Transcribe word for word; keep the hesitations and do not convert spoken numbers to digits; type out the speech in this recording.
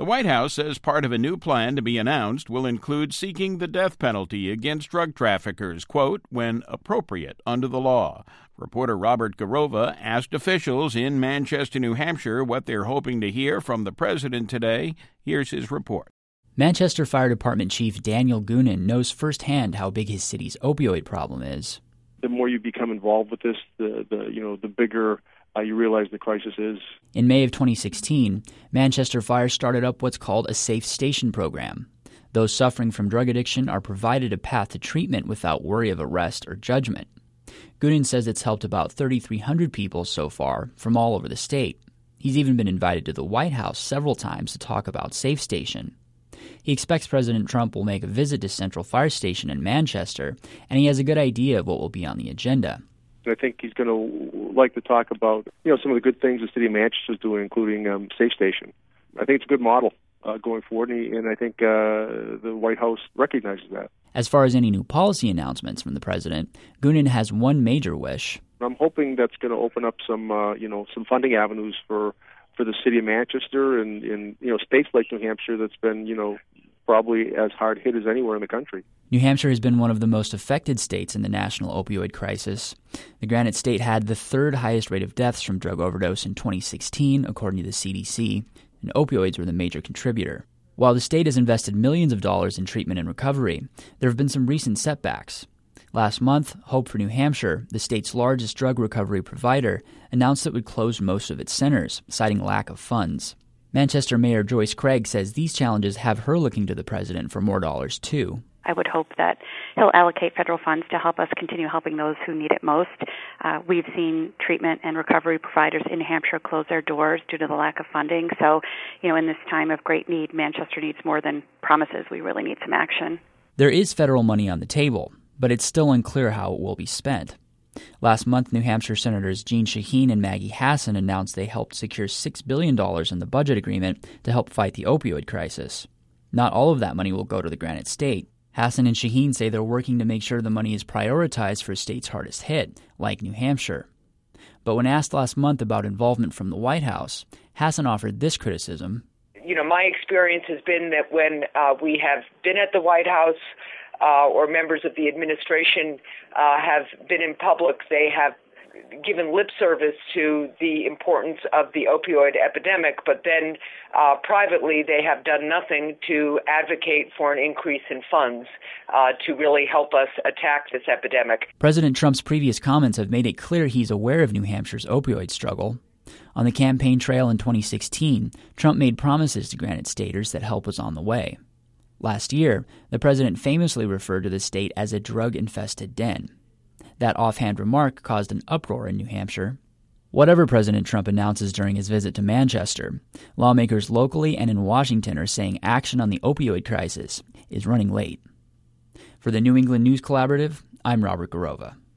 The White House says part of a new plan to be announced will include seeking the death penalty against drug traffickers, quote, when appropriate under the law. Reporter Robert Garova asked officials in Manchester, New Hampshire, what they're hoping to hear from the president today. Here's his report. Manchester Fire Department Chief Daniel Goonan knows firsthand how big his city's opioid problem is. The more you become involved with this, the, the you know, the bigger Uh, you realize the crisis is. In May of twenty sixteen, Manchester Fire started up what's called a Safe Station program. Those suffering from drug addiction are provided a path to treatment without worry of arrest or judgment. Goonan says it's helped about thirty-three hundred people so far from all over the state. He's even been invited to the White House several times to talk about Safe Station. He expects President Trump will make a visit to Central Fire Station in Manchester, and he has a good idea of what will be on the agenda. I think he's going to like to talk about, you know, some of the good things the city of Manchester is doing, including um, Safe Station. I think it's a good model uh, going forward, and, he, and I think uh, the White House recognizes that. As far as any new policy announcements from the president, Goonan has one major wish. I'm hoping that's going to open up some, uh, you know, some funding avenues for, for the city of Manchester and, and, you know, states like New Hampshire that's been, you know, probably as hard hit as anywhere in the country. New Hampshire has been one of the most affected states in the national opioid crisis. The Granite State had the third highest rate of deaths from drug overdose in twenty sixteen, according to the C D C, and opioids were the major contributor. While the state has invested millions of dollars in treatment and recovery, there have been some recent setbacks. Last month, Hope for New Hampshire, the state's largest drug recovery provider, announced it would close most of its centers, citing lack of funds. Manchester Mayor Joyce Craig says these challenges have her looking to the president for more dollars, too. I would hope that he'll allocate federal funds to help us continue helping those who need it most. Uh, we've seen treatment and recovery providers in New Hampshire close their doors due to the lack of funding. So, you know, in this time of great need, Manchester needs more than promises. We really need some action. There is federal money on the table, but it's still unclear how it will be spent. Last month, New Hampshire Senators Jeanne Shaheen and Maggie Hassan announced they helped secure six billion dollars in the budget agreement to help fight the opioid crisis. Not all of that money will go to the Granite State. Hassan and Shaheen say they're working to make sure the money is prioritized for states hardest hit, like New Hampshire. But when asked last month about involvement from the White House, Hassan offered this criticism. You know, my experience has been that when uh, we have been at the White House uh, or members of the administration uh, have been in public, they have given lip service to the importance of the opioid epidemic, but then uh, privately they have done nothing to advocate for an increase in funds uh, to really help us attack this epidemic. President Trump's previous comments have made it clear he's aware of New Hampshire's opioid struggle. On the campaign trail in twenty sixteen, Trump made promises to Granite Staters that help was on the way. Last year, the president famously referred to the state as a drug-infested den. That offhand remark caused an uproar in New Hampshire. Whatever President Trump announces during his visit to Manchester, lawmakers locally and in Washington are saying action on the opioid crisis is running late. For the New England News Collaborative, I'm Robert Garova.